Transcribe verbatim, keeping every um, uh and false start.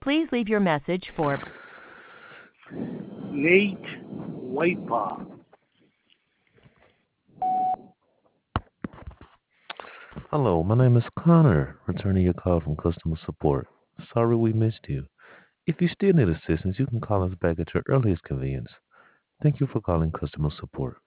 Please leave your message for Nate Whitepaw. Hello, my name is Connor, returning your call from customer support. Sorry we missed you. If you still need assistance, you can call us back at your earliest convenience. Thank you for calling customer support.